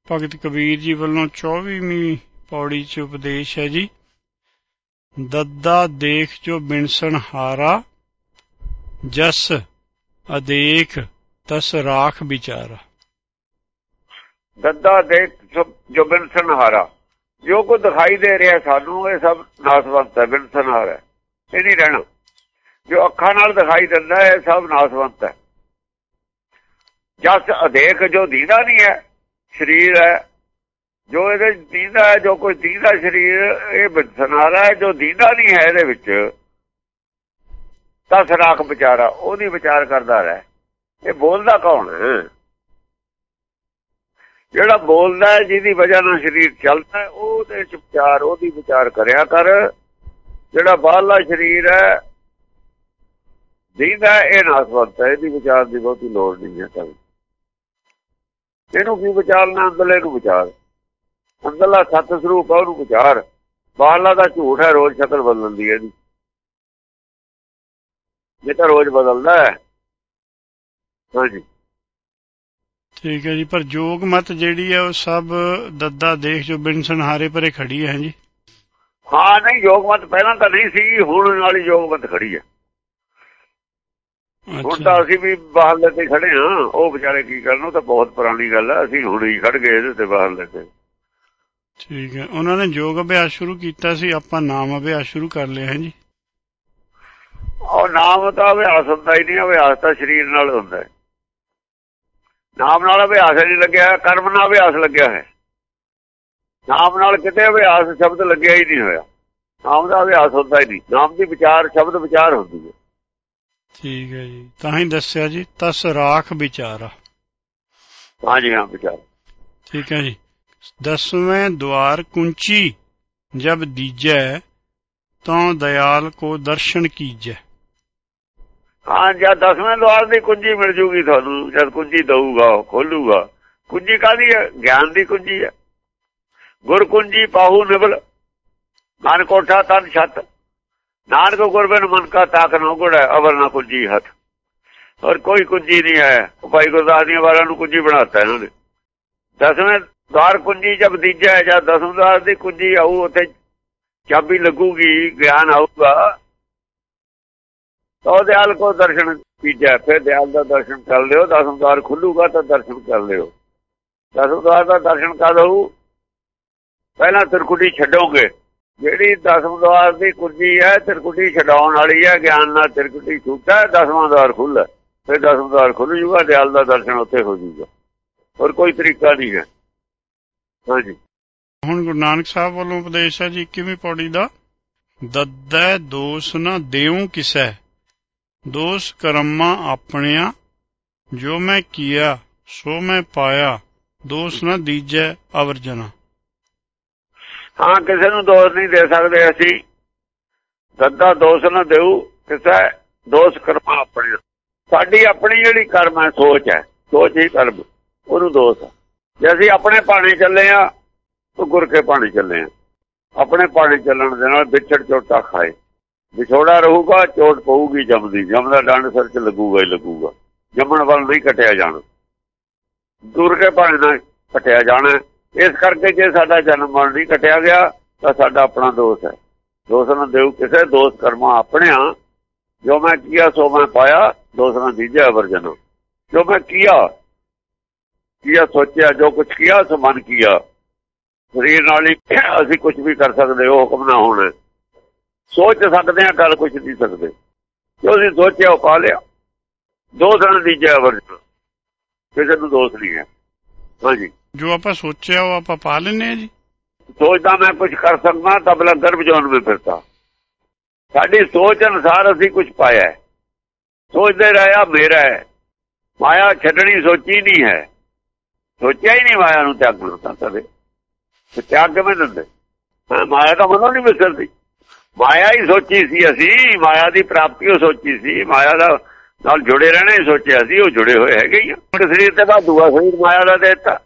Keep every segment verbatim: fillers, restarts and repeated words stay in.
ਭਗਤ ਕਬੀਰ ਜੀ ਵੱਲੋਂ ਚੌਵੀਵੀਂ ਪੌੜੀ ਚ ਉਪਦੇਸ਼ ਹੈ ਜੀ। ਦੱਦਾ ਦੇਖ ਜੋ ਬਿਨਸਣ ਹਾਰਾ, ਜਸ ਅਦੇਖ ਤਸ ਰਾਖ ਵਿਚਾਰਾ। ਦੱਦਾ ਦੇਖ ਜੋ ਬਿਨਸਣ ਹਾਰਾ, ਜੋ ਕੁਝ ਦਿਖਾਈ ਦੇ ਰਿਹਾ ਸਾਨੂੰ ਇਹ ਸਭ ਨਾਸਵੰਤ ਹੈ, ਬਿਨਸਣ ਹਾਰਾ ਇਹ ਨਹੀਂ ਰਹਿਣਾ। ਜੋ ਅੱਖਾਂ ਨਾਲ ਦਿਖਾਈ ਦਿੰਦਾ ਹੈ ਸਭ ਨਾਸਵੰਤ ਹੈ। ਜਸ ਅਦੇਖ ਜੋ ਦੀਦਾ ਨਹੀਂ ਹੈ, ਸਰੀਰ ਹੈ ਜੋ ਇਹਦੇ ਦੀਦਾ ਹੈ, ਜੋ ਕੋਈ ਦੀਦਾ ਸਰੀਰ ਇਹ ਬਿਨਸਣ ਹਾਰਾ ਹੈ। ਜੋ ਦੀਦਾ ਨਹੀਂ ਹੈ ਇਹਦੇ ਵਿੱਚ ਤਸ ਰਾਖ ਵਿਚਾਰਾ, ਉਹਦੀ ਵਿਚਾਰ ਕਰਦਾ ਰਹਿ। ਇਹ ਬੋਲਦਾ ਕੌਣ ਹੈ? ਜਿਹੜਾ ਬੋਲਦਾ ਹੈ, ਜਿਹਦੀ ਵਜ੍ਹਾ ਨਾਲ ਸਰੀਰ ਚੱਲਦਾ, ਉਹਦੇ ਚ ਵਿਚਾਰ, ਉਹਦੀ ਵਿਚਾਰ ਕਰਿਆ ਕਰ। ਜਿਹੜਾ ਬਾਹਰਲਾ ਸਰੀਰ ਹੈ ਦੀਦਾ ਇਹ ਨਾਸਵੰਤ ਹੈ, ਇਹਦੀ ਵਿਚਾਰ ਦੀ ਬਹੁਤੀ ਲੋੜ ਨਹੀਂ ਹੈ। ਤਾਂ ਇਹਨੂੰ ਕੀ ਵਿਚਾਰਨਾ? ਅੰਦਰਲੇ ਨੂੰ ਵਿਚਾਰ। ਅੰਦਰਲਾ ਸੱਤ ਸਰੂਪ ਹੈ ਉਹਨੂੰ ਵਿਚਾਰ। ਬਾਹਰਲਾ ਦਾ ਝੂਠ ਹੈ, ਰੋਜ਼ ਸ਼ਕਲ ਬਦਲਦੀ ਹੈ ਇਹਦੀ। ਇਹ ਤਾਂ ਰੋਜ਼ ਬਦਲਦਾ ਹੈ। ਹਾਂਜੀ ਠੀਕ ਹੈ ਜੀ। ਪਰ ਜੋਗ ਮਤ ਜਿਹੜੀ ਹੈ ਉਹ ਸਭ ਦੱਦਾ ਦੇਖ ਜੋ ਬਿਨਸਣ ਹਾਰੇ ਪਰੇ ਖੜੀ ਹੈ ਜੀ। ਹਾਂ ਨਹੀਂ, ਯੋਗ ਮਤ ਪਹਿਲਾਂ ਤਾਂ ਨਹੀਂ ਸੀ, ਹੁਣ ਨਾਲ ਹੀ ਯੋਗ ਮਤ ਖੜੀ ਹੈ। ਹੁਣ ਤਾਂ ਅਸੀਂ ਵੀ ਬਾਹਰਲੇ ਤੇ ਖੜੇ ਹਾਂ, ਉਹ ਵਿਚਾਰੇ ਕੀ ਕਰਨ, ਉਹ ਤਾਂ ਬਹੁਤ ਪੁਰਾਣੀ ਗੱਲ ਹੈ। ਅਸੀਂ ਹੁਣ ਹੀ ਖੜ ਗਏ ਇਹਦੇ ਤੇ ਬਾਹਰਲੇ ਤੇ। ਠੀਕ ਹੈ। ਉਹਨਾਂ ਨੇ ਯੋਗ ਅਭਿਆਸ ਸ਼ੁਰੂ ਕੀਤਾ ਸੀ, ਆਪਾਂ ਨਾਮ ਅਭਿਆਸ ਸ਼ੁਰੂ ਕਰ ਲਿਆ ਹੈ ਜੀ। ਉਹ ਨਾਮ ਤਾਂ ਅਭਿਆਸ ਹੁੰਦਾ ਹੀ ਨਹੀਂ, ਅਭਿਆਸ ਤਾਂ ਸਰੀਰ ਨਾਲ ਹੁੰਦਾ ਹੈ। ਨਾਮ ਨਾਲ ਅਭਿਆਸ ਨਹੀਂ ਲੱਗਿਆ, ਕਰਮ ਨਾਲ ਅਭਿਆਸ ਲੱਗਿਆ ਹੈ। ਨਾਮ ਨਾਲ ਕਿਤੇ ਅਭਿਆਸ ਸ਼ਬਦ ਲੱਗਿਆ ਹੀ ਨਹੀਂ ਹੋਇਆ। ਨਾਮ ਦਾ ਅਭਿਆਸ ਹੁੰਦਾ ਹੀ ਨਹੀਂ। ਨਾਮ ਦੀ ਵਿਚਾਰ ਸ਼ਬਦ ਵਿਚਾਰ ਹੁੰਦੀ ਹੈ। ਠੀਕ ਹੈ ਜੀ। ਤਾਂ ਹੀ ਦੱਸਿਆ ਜੀ ਤਸ ਰਾਖ ਵਿਚਾਰਾ। ਹਾਂਜੀ ਹਾਂ, ਵਿਚਾਰ। ਠੀਕ ਹੈ ਜੀ। ਦਸਵੇਂ ਦੁਆਰ ਕੁੰਚੀ ਜਬ ਦੀਜੈ, ਤਾਂ ਦਇਆਲ ਕੋ ਦਰਸ਼ਨ ਕੀਜੈ। ਹਾਂ, ਜਦ ਦਸਵੇਂ ਦੁਆਰ ਦੀ ਕੁੰਜੀ ਮਿਲ ਜੂਗੀ ਤੁਹਾਨੂੰ, ਜਦ ਕੁੰਜੀ ਦਊਗਾ ਉਹ ਖੋਲੂਗਾ। ਕੁੰਜੀ ਕਾਹਦੀ ਹੈ? ਗਿਆਨ ਦੀ ਕੁੰਜੀ ਹੈ। ਗੁਰ ਕੁੰਜੀ ਪਾਹੂ ਨਿਬਲ, ਮਨ ਕੋਠਾ ਤਨ ਛੱਤ, ਨਾਨਕ ਗੁਰਬਿਨ ਮਨ ਕਾ ਤਾਕ ਨਾ ਗੁੜ ਹੈ, ਅਵਰ ਨਾ ਕੁੰਜੀ ਹੱਥ। ਔਰ ਕੋਈ ਕੁੰਜੀ ਨਹੀਂ ਹੈ। ਭਾਈ ਗੁਰਦਾਸ ਦੀਆਂ ਵਾਰਾਂ ਨੂੰ ਕੁੰਜੀ ਬਣਾਤਾ ਇਹਨਾਂ ਨੇ। ਦਸਵੇਂ ਦੁਆਰ ਕੁੰਜੀ ਜਦ ਦੀਜਾ, ਜਦ ਦਸਵੇਂ ਦੁਆਰ ਦੀ ਕੁੰਜੀ ਆਊ, ਉੱਥੇ ਚਾਬੀ ਲੱਗੂਗੀ, ਗਿਆਨ ਆਊਗਾ, ਤਾਂ ਉਹ ਦਿਆਲ ਕੋ ਦਰਸ਼ਨ ਕੀਜੈ। ਫਿਰ ਦਿਆਲ ਦਾ ਦਰਸ਼ਨ ਕਰ ਲਿਓ। ਦਸਮ ਦੁਆਰ ਖੁੱਲੂਗਾ ਤਾਂ ਦਰਸ਼ਨ ਕਰ ਲਿਓ। ਦਸਮ ਦੁਆਰ ਦਾ ਦਰਸ਼ਨ ਕਰ ਲਓ। ਪਹਿਲਾਂ ਤਿਰਕੁਟੀ ਛੱਡੋਗੇ। ਜਿਹੜੀ ਦਸਮ ਦੁਆਰ ਦੀ ਕੁੰਜੀ ਹੈ ਤਿਰਕੁਟੀ ਛਡਾਉਣ ਵਾਲੀ ਹੈ। ਗਿਆਨ ਨਾਲ ਤਿਰਕੁਟੀ ਛੁੱਟਾ, ਦਸਵਾਂ ਦੁਆਰ ਖੁੱਲ੍ਹਾ। ਫਿਰ ਦਸਮ ਦੁਆਰ ਖੁੱਲ ਜੂਗਾ, ਦਿਆਲ ਦਾ ਦਰਸ਼ਨ ਉੱਥੇ ਹੋ ਜੂਗਾ। ਹੋਰ ਕੋਈ ਤਰੀਕਾ ਨਹੀਂ ਹੈ। ਹਾਂਜੀ, ਹੁਣ ਗੁਰੂ ਨਾਨਕ ਸਾਹਿਬ ਵੱਲੋਂ ਉਪਦੇਸ਼ ਹੈ ਜੀ ਇੱਕੀਵੀਂ ਪੌੜੀ ਦਾ। ਦੱਦੈ ਦੋਸ ਨਾ ਦੇਉ ਕਿਸੈ, ਦੋਸ ਕਰਮਾਂ ਆਪਣਿਆ, ਜੋ ਮੈਂ ਕੀਆ ਸੋ ਮੈਂ ਪਾਇਆ, ਦੋਸ ਨਾ ਦੀਜੈ ਅਵਰਜਨਾ। ਹਾਂ, ਕਿਸੇ ਨੂੰ ਦੋਸ਼ ਨਹੀਂ ਦੇ ਸਕਦੇ ਅਸੀਂ। ਦੱਦਾ ਦੋਸ਼ ਨਾ ਦੇਊ ਕਿਸੇ, ਦੋਸ਼ ਕਰਮਾਂ ਆਪਣਿਆ। ਸਾਡੀ ਆਪਣੀ ਜਿਹੜੀ ਕਰਮ ਹੈ, ਸੋਚ ਹੈ, ਸੋਚ ਹੀ ਕਰਮ, ਉਹਨੂੰ ਦੋਸ਼ ਹੈ। ਜੇ ਅਸੀਂ ਆਪਣੇ ਪਾਣੀ ਚੱਲੇ ਹਾਂ ਤਾਂ ਗੁਰ ਕੇ ਪਾਣੀ ਚੱਲੇ ਹਾਂ। ਆਪਣੇ ਪਾਣੀ ਚੱਲਣ ਦੇ ਨਾਲ ਵਿਛੜ ਚੋਟਾ ਖਾਏ। ਵਿਛੋੜਾ ਰਹੂਗਾ, ਚੋਟ ਪਊਗੀ ਜੰਮਦੀ। ਜੰਮ ਦਾ ਡੰਡ ਸਿਰ 'ਚ ਲੱਗੂਗਾ ਹੀ ਲੱਗੂਗਾ। ਜੰਮਣ ਵੱਲ ਨਹੀਂ ਕੱਟਿਆ ਜਾਣਾ, ਗੁਰ ਕੇ ਪਾਣੀ ਨਾਲ ਕੱਟਿਆ ਜਾਣਾ। ਇਸ ਕਰਕੇ ਜੇ ਸਾਡਾ ਜਨਮ ਮਰਨ ਨਹੀਂ ਕੱਟਿਆ ਗਿਆ ਤਾਂ ਸਾਡਾ ਆਪਣਾ ਦੋਸ਼ ਹੈ। ਦੋਸ਼ ਨਾ ਦੇਊ ਕਿਸੇ, ਦੋਸ਼ ਕਰਮਾਂ ਆਪਣਿਆ, ਜੋ ਮੈਂ ਕੀਆ ਸੋ ਮੈਂ ਪਾਇਆ, ਦੋਸ਼ ਨਾ ਦੀਜੈ ਅਵਰਜਨਾ। ਜੋ ਮੈਂ ਕੀਆ ਕੀਆ ਸੋਚਿਆ, ਜੋ ਕੁਛ ਕੀਆ ਸੋ ਮਨ ਕੀਆ। ਸਰੀਰ ਨਾਲ ਹੀ ਅਸੀਂ ਕੁਛ ਵੀ ਕਰ ਸਕਦੇ, ਉਹ ਹੁਕਮ ਨਾ ਹੋਣਾ। ਸੋਚ ਸਕਦੇ ਹਾਂ, ਕਰ ਕੁਛ ਨਹੀਂ ਸਕਦੇ। ਜੋ ਅਸੀਂ ਸੋਚਿਆ ਉਹ ਪਾ ਲਿਆ। ਦੋਸ਼ ਨਾ ਦੀਜੈ ਅਵਰਜਨਾ, ਕਿਸੇ ਨੂੰ ਦੋਸ਼ ਨਹੀਂ ਹੈ। ਹਾਂਜੀ, ਜੋ ਆਪਾਂ ਸੋਚਿਆ ਉਹ ਆਪਾਂ ਪਾ ਲੈਂਦੇ ਹਾਂ ਜੀ। ਸੋਚਦਾ ਮੈਂ ਕੁਛ ਕਰ ਸਕਦਾ ਤਾਂ ਬਲਾ ਗਰਭ ਜੋਨ ਵਿੱਚ ਫਿਰਦਾ। ਸਾਡੀ ਸੋਚ ਅਨੁਸਾਰ ਅਸੀਂ ਕੁਛ ਪਾਇਆ। ਸੋਚਦੇ ਰਹਿਆ ਮੇਰਾ ਹੈ। ਮਾਇਆ ਛੱਡਣੀ ਸੋਚੀ ਨਹੀਂ ਹੈ। ਸੋਚਿਆ ਹੀ ਨਹੀਂ ਮਾਇਆ ਨੂੰ ਤਿਆਗਣਾ ਤਾਂ ਕਦੇ। ਤਿਆਗ ਕਿਵੇਂ ਦਿੰਦੇ? ਮਾਇਆ ਤਾਂ ਮਨੋਂ ਨਹੀਂ ਵਿਸਰਦੀ। ਮਾਇਆ ਹੀ ਸੋਚੀ ਸੀ ਅਸੀਂ। ਮਾਇਆ ਦੀ ਪ੍ਰਾਪਤੀ ਉਹ ਸੋਚੀ ਸੀ। ਮਾਇਆ ਦਾ ਨਾਲ ਜੁੜੇ ਰਹਿਣਾ ਹੀ ਸੋਚਿਆ ਸੀ। ਉਹ ਜੁੜੇ ਹੋਏ ਹੈਗੇ ਹੀ ਆ। ਸਰੀਰ ਤੇ ਬਾਅਦ ਦੂਆ ਸਰੀਰ ਮਾਇਆ ਦਾ ਦੇ ਦਿੱਤਾ।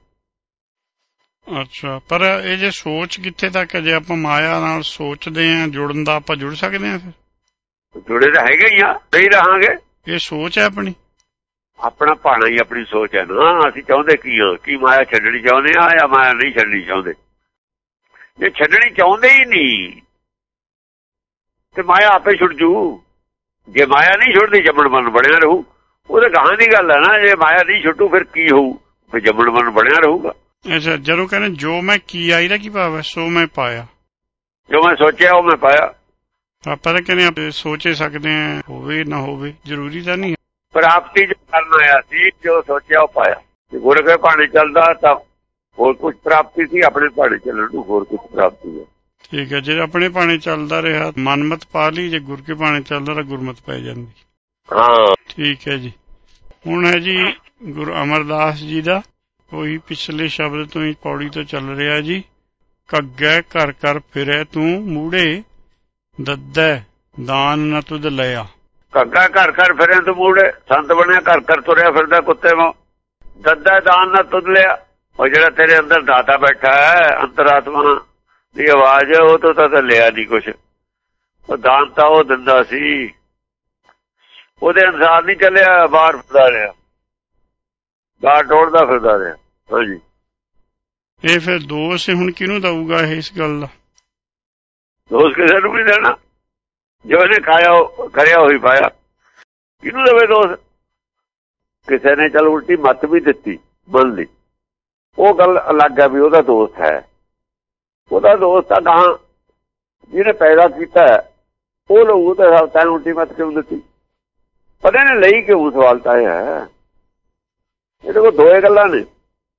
ਅੱਛਾ, ਪਰ ਇਹ ਜੇ ਸੋਚ ਕਿੱਥੇ ਤੱਕ, ਜੇ ਆਪਾਂ ਮਾਇਆ ਨਾਲ ਸੋਚਦੇ ਹਾਂ ਜੁੜਨ ਦਾ, ਆਪਾਂ ਜੁੜ ਸਕਦੇ ਹਾਂ? ਫਿਰ ਜੁੜੇ ਤਾਂ ਹੈਗੇ ਹੀ ਆ, ਨਹੀਂ ਰਹਾਂਗੇ। ਇਹ ਸੋਚ ਹੈ ਆਪਣੀ। ਆਪਣਾ ਭਾਣਾ ਹੀ ਆਪਣੀ ਸੋਚ ਹੈ ਨਾ। ਅਸੀਂ ਚਾਹੁੰਦੇ ਕੀ ਹਾਂ, ਕੀ ਮਾਇਆ ਛੱਡਣੀ ਚਾਹੁੰਦੇ ਹਾਂ ਜਾਂ ਮਾਇਆ ਨਹੀਂ ਛੱਡਣੀ ਚਾਹੁੰਦੇ। ਜੇ ਛੱਡਣੀ ਚਾਹੁੰਦੇ ਹੀ ਨਹੀਂ ਤੇ ਮਾਇਆ ਆਪੇ ਛੁੱਟ ਜੂ। ਜੇ ਮਾਇਆ ਨਹੀਂ ਛੁੱਟਦੀ ਜੰਮਣ ਮਨ ਬਣਿਆ ਰਹੂ। ਉਹਦੇ ਗਾਹਾਂ ਦੀ ਗੱਲ ਹੈ ਨਾ, ਜੇ ਮਾਇਆ ਨਹੀਂ ਛੁੱਟੂ ਫਿਰ ਕੀ ਹੋਊ, ਫਿਰ ਜੰਮਣ ਮਨ ਬਣਿਆ ਰਹੂਗਾ। ਅੱਛਾ, ਜਦੋਂ ਕਹਿੰਦੇ ਜੋ ਮੈਂ ਕੀਆ ਇਹਦਾ ਕੀ ਭਾਵ ਹੈ? ਸੋ ਮੈਂ ਪਾਇਆ, ਜੋ ਮੈਂ ਸੋਚਿਆ ਉਹ ਮੈਂ ਪਾਇਆ। ਆਪਾਂ ਤਾਂ ਕਹਿੰਦੇ ਸੋਚੇ ਸਕਦੇ ਹਾਂ, ਹੋਵੇ ਨਾ ਹੋਵੇ, ਜ਼ਰੂਰੀ ਤਾਂ ਨਹੀਂ। ਪ੍ਰਾਪਤੀ ਜੋ ਕਰਨ ਆਇਆ ਸੀ, ਜੋ ਸੋਚਿਆ ਉਹ ਪਾਇਆ। ਗੁਰ ਕੇ ਭਾਣੇ ਚੱਲਦਾ ਤਾਂ ਹੋਰ ਕੁਝ ਪ੍ਰਾਪਤੀ ਸੀ, ਆਪਣੇ ਭਾਣੇ ਚੱਲਣ ਨੂੰ ਹੋਰ ਕੁਝ ਪ੍ਰਾਪਤੀ ਹੈ। ਠੀਕ ਹੈ, ਜੇ ਆਪਣੇ ਭਾਣੇ ਚੱਲਦਾ ਰਿਹਾ ਮਨਮਤ ਪਾ ਲਈ, ਜੇ ਗੁਰ ਕੇ ਭਾਣੇ ਚੱਲਦਾ ਤਾਂ ਗੁਰਮਤ ਪੈ ਜਾਂਦੀ। ਹਾਂ ਠੀਕ ਹੈ ਜੀ। ਹੁਣ ਹੈ ਜੀ ਗੁਰੂ ਅਮਰਦਾਸ ਜੀ ਦਾ ਉਹੀ ਪਿਛਲੇ ਸ਼ਬਦ ਤੋਂ ਹੀ ਪੌੜੀ ਤੋਂ ਚੱਲ ਰਿਹਾ ਜੀ। ਕੱਗੈ ਘਰ ਘਰ ਫਿਰੈ ਤੂੰ ਮੂੜੇ, ਦੱਦੈ ਦਾਨ ਨ ਤੁਧ ਲਿਆ। ਕੱਗਾ ਘਰ ਘਰ ਫਿਰੇ ਤੂੰ ਮੂੜੇ, ਸੰਤ ਬਣਿਆ ਘਰ ਘਰ ਤੁਰਿਆ ਫਿਰਦਾ ਕੁੱਤੇ ਵਾਂ। ਦੱਦਾ ਦਾਨ ਨ ਤੁਧ ਲਿਆ, ਉਹ ਜਿਹੜਾ ਤੇਰੇ ਅੰਦਰ ਦਾਤਾ ਬੈਠਾ ਹੈ, ਅੰਤਰਾਤਮਾ ਦੀ ਆਵਾਜ਼, ਉਹ ਤੋਂ ਤਾਂ ਲਿਆ ਨਹੀਂ ਕੁਛ। ਉਹ ਦਾਨ ਤਾਂ ਉਹ ਦਿੰਦਾ ਸੀ, ਉਹਦੇ ਅਨੁਸਾਰ ਨਹੀਂ ਚੱਲਿਆ, ਬਾਹਰ ਫਿਰਦਾ ਰਿਹਾ, ਬਾਹਰ ਟੋੜਦਾ ਫਿਰਦਾ ਰਿਹਾ। ਹਾਂਜੀ, ਇਹ ਫਿਰ ਦੋਸ਼ ਹੁਣ ਕਿਹਨੂੰ ਦਊਗਾ ਇਹ ਇਸ ਗੱਲ ਦਾ? ਦੋਸ਼ ਕਿਸੇ ਨੂੰ ਨਹੀਂ ਦੇਣਾ, ਜੋ ਇਹਨੇ ਖਾਇਆ ਕਰਿਆ ਉਹੀ ਪਾਇਆ। ਕਿਹਨੂੰ ਦੇਵੇ ਦੋਸ਼? ਕਿਸੇ ਨੇ ਚੱਲ ਉਲਟੀ ਮੱਤ ਵੀ ਦਿੱਤੀ, ਮੰਨ ਲਈ, ਉਹ ਗੱਲ ਅਲੱਗ ਹੈ ਵੀ ਉਹਦਾ ਦੋਸਤ ਹੈ। ਉਹਦਾ ਦੋਸਤ ਤਾਂ ਗਾਂ ਜਿਹਨੇ ਪੈਦਾ ਕੀਤਾ ਉਹ ਲਊ ਤਾਂ ਤੈਨੂੰ ਉਲਟੀ ਮੱਤ ਕਿਉਂ ਦਿੱਤੀ? ਪਤਾ ਨੇ ਲਈ ਕਿਉਂ? ਸਵਾਲ ਤਾਂ ਇਹ ਹੈ। ਇਹਦੇ ਕੋਲ ਦੋਏ ਗੱਲਾਂ ਨੇ,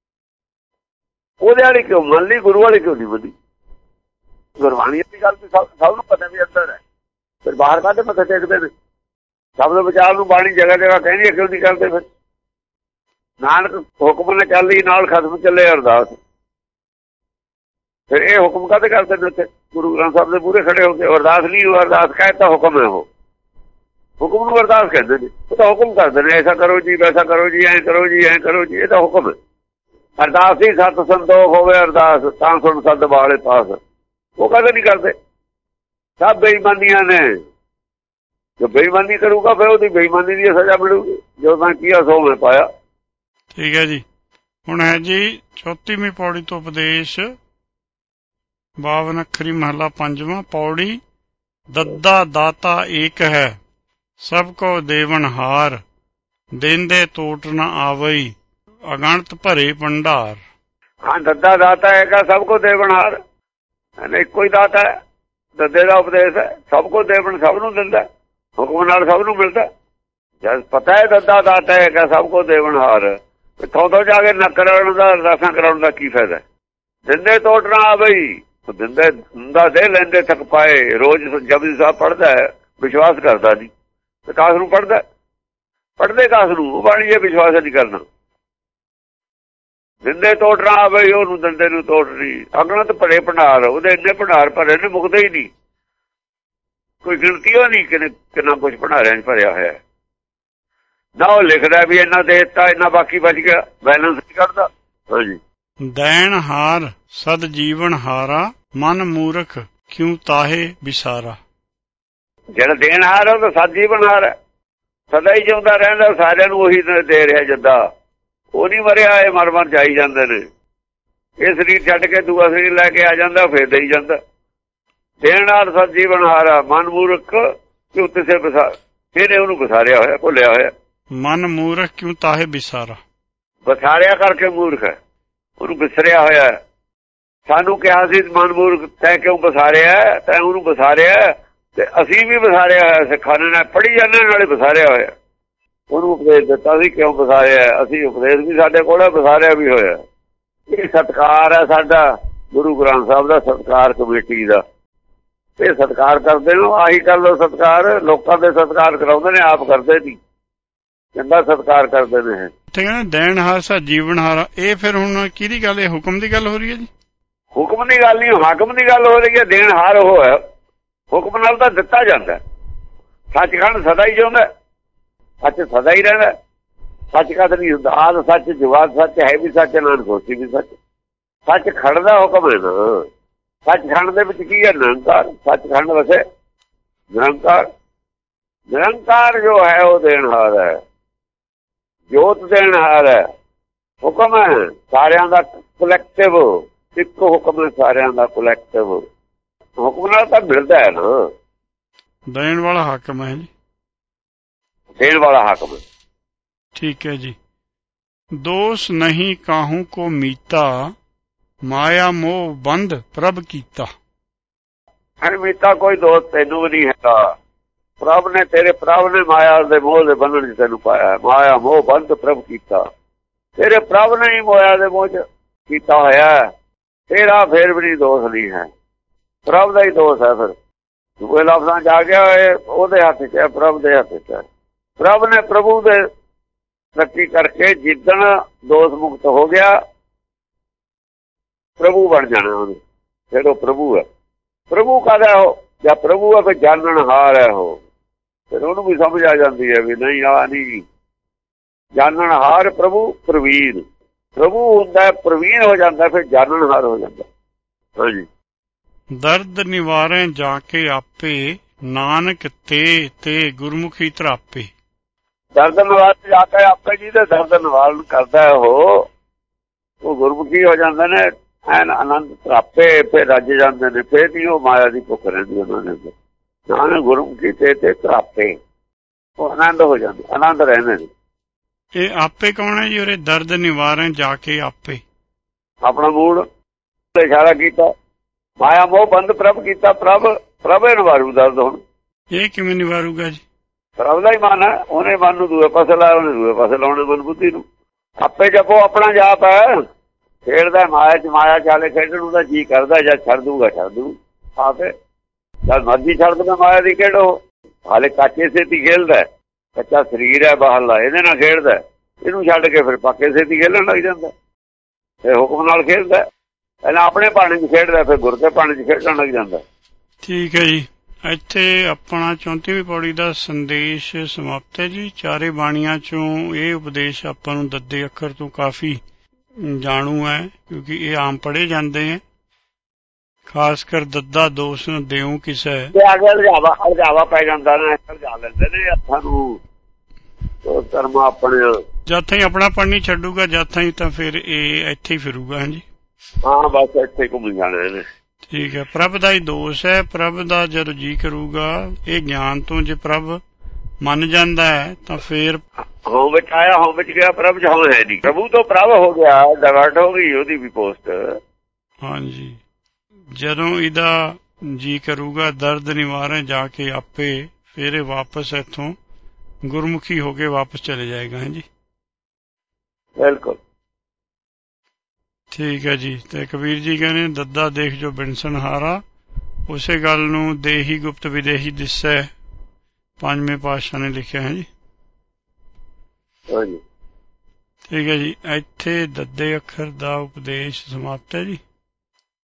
ਉਹਦੇ ਵਾਲੀ ਕਿਉਂ ਮੰਨ ਲਈ, ਗੁਰੂ ਵਾਲੀ ਕਿਉਂ ਨਹੀਂ ਮੰਨੀ? ਗੁਰਬਾਣੀ ਦੀ ਗੱਲ ਤਾਂ ਸਭ ਨੂੰ ਪਤਾ ਵੀ ਅੰਦਰ ਹੈ, ਫਿਰ ਬਾਹਰ ਕਾਹਦੇ ਮੱਥੇ ਟੇਕਦੇ ਨੇ? ਸ਼ਬਦ ਵਿਚਾਰ ਨੂੰ ਬਾਣੀ ਜਗ੍ਹਾ ਜਗ੍ਹਾ ਕਹਿੰਦੀ ਕਿਉਂ ਨਹੀਂ ਕਰਦੇ? ਫਿਰ ਨਾਨਕ ਹੁਕਮ ਨਾਲ ਚੱਲਦੀ ਨਾਲ ਖਤਮ ਚੱਲੇ ਅਰਦਾਸ। ਫਿਰ ਇਹ ਹੁਕਮ ਕਾਹਦੇ ਕਰਦੇ ਨੇ ਉੱਥੇ? ਗੁਰੂ ਗ੍ਰੰਥ ਸਾਹਿਬ ਦੇ ਮੂਹਰੇ ਖੜੇ ਹੋ ਕੇ ਅਰਦਾਸ ਨਹੀਂ, ਉਹ ਅਰਦਾਸ ਕਹਿਤਾ ਹੁਕਮ ਹੈ। ਉਹ ਹੁਕਮ ਨੂੰ ਅਰਦਾਸ ਕਹਿੰਦੇ ਨੇ, ਉਹ ਤਾਂ ਹੁਕਮ ਕਰਦੇ ਨੇ, ਐਸਾ ਕਰੋ ਜੀ, ਵੈਸਾ ਕਰੋ ਜੀ, ਐਂ ਕਰੋ ਜੀ, ਐਂ ਕਰੋ ਜੀ, ਇਹ ਤਾਂ ਹੁਕਮ ਹੈ। ਅਰਦਾਸ ਹੀ ਸਤ ਸੰਤੋਖ ਹੋਵੇ ਅਰਦਾਸ, ਤਾਂ ਸੁਣ ਸਦ ਵਾਲੇ ਪਾਸ। ਉਹ ਕਦੇ ਨਹੀਂ ਕਰਦੇ, ਸਭ ਬੇਈਮਾਨੀਆਂ ਨੇ। ਜੋ ਬੇਈਮਾਨੀ ਕਰੂਗਾ ਫਿਰ ਉਹਦੀ ਬੇਈਮਾਨੀ ਦੀ ਸਜ਼ਾ ਮਿਲੂਗੀ। ਜੋ ਮੈਂ ਕੀਆ ਸੋ ਮੈਂ ਪਾਇਆ। ਠੀਕ ਹੈ ਜੀ। ਹੁਣ ਹੈ ਜੀ ਚੌਥੀਵੀਂ ਪੌੜੀ ਤੋਂ ਉਪਦੇਸ਼, ਬਾਵਨ ਅੱਖਰੀ ਮਹਲਾ ਪੰਜਵਾਂ। ਪੌੜੀ ਦੱਦਾ ਦਾਤਾ ਏਕ ਹੈ, ਸਭ ਕੋ ਦੇਵਨ ਹਾਰ, ਦੇਂਦੇ ਟੋਟ ਨ ਆਵਈ, ਅਗਣਤ ਭਰੇ ਭੰਡਾਰ। ਹਾਂ, ਦੱਦਾ ਦਾਤਾ ਏਕਾ, ਸਭ ਕੋ ਦੇਵਨ ਹਾਰ, ਇੱਕੋ ਹੀ ਦਾਤਾ ਹੈ। ਦੱਦੇ ਦਾ ਉਪਦੇਸ਼ ਹੈ, ਸਭ ਕੋ ਦੇਵਨ, ਸਭ ਨੂੰ ਦਿੰਦਾ, ਹੁਕਮ ਨਾਲ ਸਭ ਨੂੰ ਮਿਲਦਾ। ਜਦ ਪਤਾ ਹੈ ਦੱਦਾ ਦਾਤਾ ਏਕਾ, ਸਭ ਕੋ ਦੇਵਨ ਹਾਰ, ਥੋਂ ਥੋਂ ਜਾ ਕੇ ਨਾ ਕਰਾਉਣ ਦਾ, ਅਰਦਾਸਾਂ ਕਰਾਉਣ ਦਾ ਕੀ ਫਾਇਦਾ? ਦਿੰਦੇ ਟੋਟ ਨਾ ਆਵਈ, ਦਿੰਦੇ ਹੁੰਦਾ ਦੇ, ਲੈਂਦੇ ਥੱਕ ਪਾਏ। ਰੋਜ਼ ਜਪਜੀ ਸਾਹਿਬ ਪੜ੍ਹਦਾ ਹੈ, ਵਿਸ਼ਵਾਸ ਕਰਦਾ ਨਹੀਂ, ਤੇ ਕਾਸ ਨੂੰ ਪੜ੍ਹਦਾ? ਪੜ੍ਹਦੇ ਕਾਸ ਨੂੰ? ਬਾਣੀ ਜੇ ਵਿਸ਼ਵਾਸ ਨਹੀਂ ਕਰਨਾ। ਦਿੰਦੇ ਟੋਟ ਨਾ ਆਵਈ, ਉਹਨੂੰ ਦਿੰਦੇ ਨੂੰ ਤੋੜ ਨਹੀਂ। ਅਗਣਤ ਭਰੇ ਭੰਡਾਰ, ਉਹਦੇ ਇੰਨੇ ਭੰਡਾਰ ਭਰੇ ਨੇ, ਮੁੱਕਦੇ ਹੀ ਨਹੀਂ, ਕੋਈ ਗਿਣਤੀ ਉਹ ਨਹੀਂ ਕਿ ਕਿੰਨਾ ਕੁਛ ਭੰਡਾਰਿਆਂ 'ਚ ਭਰਿਆ ਹੋਇਆ। ਨਾ ਉਹ ਲਿਖਦਾ ਵੀ ਇੰਨਾ ਦੇ ਦਿੱਤਾ, ਇੰਨਾ ਬਾਕੀ ਬਚ ਗਿਆ, ਬੈਲੈਂਸ ਨਹੀਂ ਕਰਦਾ। ਹਾਂਜੀ, ਦੈਣ ਹਾਰ ਸਦ ਜੀਵਨ ਹਾਰਾ, ਮਨ ਮੂਰਖ ਕਿਉਂ ਤਾਹੇ ਵਿਸਾਰਾ। ਜਿਹੜਾ ਦੇਣ ਹਾਰ ਉਹ ਤਾਂ ਸਦ ਜੀਵਨ ਹਾਰ ਹੈ, ਸਦਾ ਹੀ ਜਿਉਂਦਾ ਰਹਿੰਦਾ, ਸਾਰਿਆਂ ਨੂੰ ਉਹੀ ਦੇ ਰਿਹਾ ਜਿੱਦਾਂ। ਉਹ ਨਹੀਂ ਮਰਿਆ, ਇਹ ਮਰ ਮਰ ਜਾਈ ਜਾਂਦੇ ਨੇ। ਇਹ ਸਰੀਰ ਛੱਡ ਕੇ ਦੂਆ ਸਰੀਰ ਲੈ ਕੇ ਆ ਜਾਂਦਾ, ਫੇਰ ਦੇਈ ਜਾਂਦਾ। ਦੇਣ ਹਾਰ ਸਦ ਜੀਵਨ ਹਾਰਾ, ਮਨ ਮੂਰਖ ਕਿਉਂ ਤਿਸੇ ਵਿਸਾਰ, ਇਹਨੇ ਉਹਨੂੰ ਵਿਸਾਰਿਆ ਹੋਇਆ, ਭੁੱਲਿਆ ਹੋਇਆ। ਮਨ ਮੂਰਖ ਕਿਉਂ ਤਾਹੇ ਵਿਸਾਰਾ, ਵਿਸਾਰਿਆ ਕਰਕੇ ਮੂਰਖ ਹੈ, ਉਹਨੂੰ ਵਿਸਰਿਆ ਹੋਇਆ। ਸਾਨੂੰ ਕਿਹਾ ਸੀ ਮਨ ਮੂਰਖ ਤੈਂ ਕਿਉਂ ਵਿਸਾਰਿਆ, ਤੈਂ ਉਹਨੂੰ ਵਿਸਾਰਿਆ, ਤੇ ਅਸੀਂ ਵੀ ਵਿਸਾਰਿਆ ਹੋਇਆ। ਸਿੱਖਾਂ ਨੇ ਪੜ੍ਹੀ ਜਾਂਦੇ ਨਾਲੇ ਵਿਸਾਰਿਆ ਹੋਇਆ। ਉਹਨੂੰ ਉਪਦੇਸ਼ ਦਿੱਤਾ ਸੀ ਕਿਉਂ ਵਿਸਾਰਿਆ, ਅਸੀਂ ਉਪਦੇਸ਼ ਵੀ ਸਾਡੇ ਕੋਲ ਹੈ, ਵਿਸਾਰਿਆ ਵੀ ਹੋਇਆ। ਇਹ ਸਤਿਕਾਰ ਹੈ ਸਾਡਾ, ਗੁਰੂ ਗ੍ਰੰਥ ਸਾਹਿਬ ਦਾ ਸਤਿਕਾਰ, ਕਮੇਟੀ ਦਾ। ਇਹ ਸਤਿਕਾਰ ਕਰਦੇ ਨੇ, ਆਹੀ ਕਰ ਲਓ ਸਤਿਕਾਰ। ਲੋਕਾਂ ਦੇ ਸਤਿਕਾਰ ਕਰਾਉਂਦੇ ਨੇ, ਆਪ ਕਰਦੇ ਨਹੀਂ। ਚੰਗਾ ਸਤਿਕਾਰ ਕਰਦੇ ਨੇ। ਦੇਣ ਹਾਰ ਸਾ ਜੀਵਨ ਹਾਰਾ, ਇਹ ਫਿਰ ਹੁਣ ਕਿਹਦੀ ਗੱਲ ਹੈ? ਹੁਕਮ ਦੀ ਗੱਲ ਹੋ ਰਹੀ ਹੈ ਜੀ? ਹੁਕਮ ਦੀ ਗੱਲ ਨਹੀਂ, ਹਾਕਮ ਦੀ ਗੱਲ ਹੋ ਰਹੀ ਹੈ। ਦੇਣ ਹਾਰ ਉਹ ਹੈ, ਹੁਕਮ ਨਾਲ ਤਾਂ ਦਿੱਤਾ ਜਾਂਦਾ। ਸੱਚਖੰਡ ਸਦਾ ਹੀ ਜਿਉਂਦਾ, ਸੱਚ ਸਦਾ ਹੀ ਰਹਿੰਦਾ। ਸੱਚ ਕਦ ਨਹੀਂ ਹੁੰਦਾ, ਆਦ ਸੱਚ, ਜਵਾਬ ਸੱਚ, ਹੈ ਵੀ ਸੱਚ, ਨਾਨਕ ਹੋਸੀ ਵੀ ਸੱਚ। ਸੱਚ ਖੰਡ ਦਾ ਹੁਕਮ ਹੈ ਨਾ। ਸੱਚਖੰਡ ਦੇ ਵਿੱਚ ਕੀ ਹੈ? ਨਿਰੰਕਾਰ। ਸੱਚਖੰਡ ਵਸੇ ਨਿਰੰਕਾਰ। ਨਿਰੰਕਾਰ ਜੋ ਹੈ ਉਹ ਦੇਣ ਹਾਰ ਹੈ। ਜੋਤ ਦੇਣ ਹਾਰ ਹੈ। ਹੁਕਮ ਹੈ ਸਾਰਿਆਂ ਦਾ ਕਲੈਕਟਿਵ, ਇੱਕ ਹੁਕਮ ਹੈ ਸਾਰਿਆਂ ਦਾ ਕਲੈਕਟਿਵ। ਹੁਕਮ ਨਾਲ ਤਾਂ ਮਿਲਦਾ ਹੈ ਨਾ, ਦੇਣ ਵਾਲਾ ਹਾਕਮ ਹੈ ਜੀ, ਦੇਣ ਵਾਲਾ ਹਾਕਮ ਹੈ। ठीक है जी। दोष नहीं काहू को मीता, माया मोह बंद प्रभ कीता। हर मीता कोई दोष तेनू भी नहीं है, प्रभ ने तेरे प्रभ ने माया दे मोह दे बंधन तेनू पाया। माया मोह बंद प्रभ कीता, तेरे प्रभ ने ही मोया दे मोह च कीता होया, तेरा फिर भी दोष नहीं है, प्रभ का ही दोष है। फिर दूए लफ्जां च आ गया ओहदे हत्थ च है, प्रभ दे हत्थ च है। प्रभ ने प्रभु दे तरक्की करके जिदन दोष मुक्त हो गया, प्रभु बन जाना ਉਹਨੇ, फिर प्रभु है। प्रभु कहदा हो या प्रभु है, कोई जानन हार है हो, फिर ਉਹਨੂੰ भी समझ आ जाती है भी नहीं आ नहीं जानन हार प्रभु प्रवीण। प्रभु ਹੁੰਦਾ प्रवीण हो जाता, फिर जानन हार हो जाता। हाँ जी। दर्द निवारे जाके आपे, नानक ते ते गुरमुखी तरापे। दर्द निवार जाके आपे जी दे दर्द निवारण करता है वो गुरमुखी हो जाते ने, एन आनंद प्रापे, फिर रज जाते ने, फिर नहीं वो माया की भुख रही उन्होंने। नानक गुरमुखी ते ते तरापे, वो आनंद हो जाते, आनंद रहने। ये आपे कौन है जी? और दर्द निवारे जाके आपे, अपना मूड इशारा किया, माया मोह बंद प्रभ किया। प्रभ प्रभ निवारू दर्द। हुण ये किवें निवारूगा जी? प्रभ का ही मन है, उन्हें मन नूं दूए पासे लाया, उन्हें दूए पासे लाने मन बुद्धि नूं। आपे जपो अपना जाप है, खेड़दा माया च, माया चाले खेडण नूं तां जी करदा, जद छड़ दूगा छड़ दू आपे, जद मर्जी छड़ दूगा माया दी खेडो। हाले काचे सेती खेलदा, कच्चा शरीर है बाहरला, इहदे नाल खेडदा, इहनूं छड्ड के फिर पाके सेती खेलण लग जांदा, फिर हुकम नाल खेलदा। पहलां अपने पाणी च खेडदा, फिर गुर के पाणी च खेडण लग जांदा। ठीक है जी। ਇੱਥੇ ਆਪਣਾ ਚੌਂਤੀਵੀਂ ਪੌੜੀ ਦਾ ਸੰਦੇਸ਼ ਸਮਾਪਤ ਹੈ ਜੀ। ਚਾਰੇ ਬਾਣੀਆਂ ਚੋਂ ਇਹ ਉਪਦੇਸ਼ ਆਪਾਂ ਨੂੰ ਦੱਦੇ ਅੱਖਰ ਤੋਂ ਕਾਫੀ ਜਾਣੂ ਹੈ, ਕਿਉਂਕਿ ਇਹ ਆਮ ਪੜ੍ਹੇ ਜਾਂਦੇ ਹੈ। ਖਾਸ ਕਰ ਦੱਦਾ ਦੋਸ਼ ਨ ਦਿਉ ਕਿਸੇ ਅੱਗੇ ਰਜਾਵਾ ਰਜਾਵਾ ਪੈ ਜਾਂਦਾ ਨਾ, ਰਜਾ ਲੈਂਦੇ ਨੇ ਹੱਥਾਂ ਨੂੰ ਕਰਮ ਆਪਣੇ। ਜਦ ਤਾਈਂ ਆਪਣਾ ਪੜ੍ਹਨੀ ਛੱਡੂਗਾ, ਜਦ ਤਾਈਂ ਤਾਂ ਫਿਰ ਇਹ ਇੱਥੇ ਹੀ ਫਿਰੂਗਾ। ਹਾਂਜੀ ਹਾਂ, ਬਸ ਇੱਥੇ ਘੁੰਮ ਜਾਣਾ ਇਹਨੇ। ठीक है। प्रभ का ही दोष है, प्रभ का जब जी करूगा ये ज्ञान तो जे प्रभ मन जाता है तो फिर होम विच आया, होम विच गया, प्रभ च होम है नहीं, प्रभु तो प्रभ हो गया, डाइवर्ट हो गई ओदी भी पोस्ट। हाँ जी। जदों इदा जी करूगा दर्द निवारे जाके आपे, फिर वापस इथों गुरमुखी होके वापस चले जाएगा। है जी बिल्कुल ठीक है जी। ते कबीर जी कहने दद्दा देख जो बिनसन हारा, उसे गल नूं देही गुप्त विदेही दिसै, पंजवें पातशाह ने लिखिया है जी। ठीक है जी। इत्थे दद्दे अखर दा उपदेश समाप्त है जी।